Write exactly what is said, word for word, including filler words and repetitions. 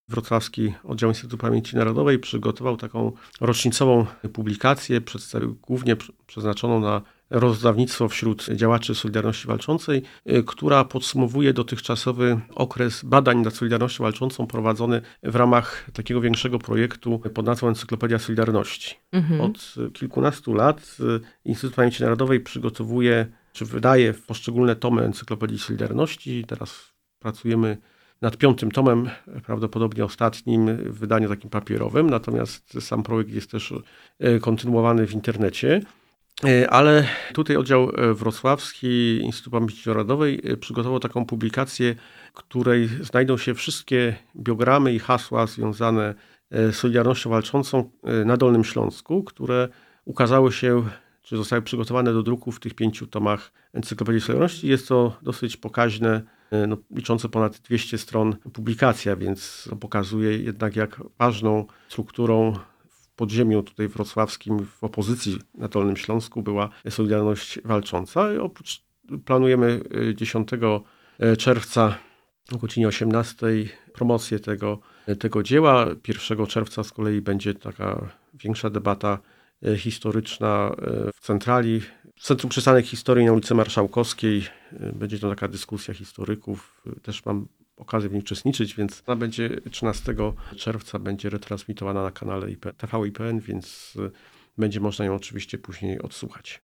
Wrocławski Oddział Instytutu Pamięci Narodowej przygotował taką rocznicową publikację, przedstawił głównie przeznaczoną na rozdawnictwo wśród działaczy Solidarności Walczącej, która podsumowuje dotychczasowy okres badań nad Solidarnością Walczącą prowadzony w ramach takiego większego projektu pod nazwą Encyklopedia Solidarności. Mhm. Od kilkunastu lat Instytut Pamięci Narodowej przygotowuje, czy wydaje poszczególne tomy Encyklopedii Solidarności. Teraz pracujemy nad piątym tomem, prawdopodobnie ostatnim w wydaniu takim papierowym, natomiast sam projekt jest też kontynuowany w internecie. Ale tutaj oddział wrocławski Instytutu Pamięci Narodowej przygotował taką publikację, w której znajdą się wszystkie biogramy i hasła związane z Solidarnością Walczącą na Dolnym Śląsku, które ukazały się, czy zostały przygotowane do druku w tych pięciu tomach Encyklopedii Solidarności. Jest to dosyć pokaźne, no, liczące ponad dwieście stron publikacja, więc to pokazuje jednak, jak ważną strukturą w podziemiu tutaj wrocławskim, w opozycji na Dolnym Śląsku była Solidarność Walcząca. I oprócz planujemy dziesiątego czerwca o godzinie osiemnastej promocję tego, tego dzieła. pierwszego czerwca z kolei będzie taka większa debata historyczna w centrali, w Centrum Przystanek Historii na ulicy Marszałkowskiej. Będzie to taka dyskusja historyków. Też mam okazję w niej uczestniczyć, więc ona będzie trzynastego czerwca, będzie retransmitowana na kanale T V I P N, więc będzie można ją oczywiście później odsłuchać.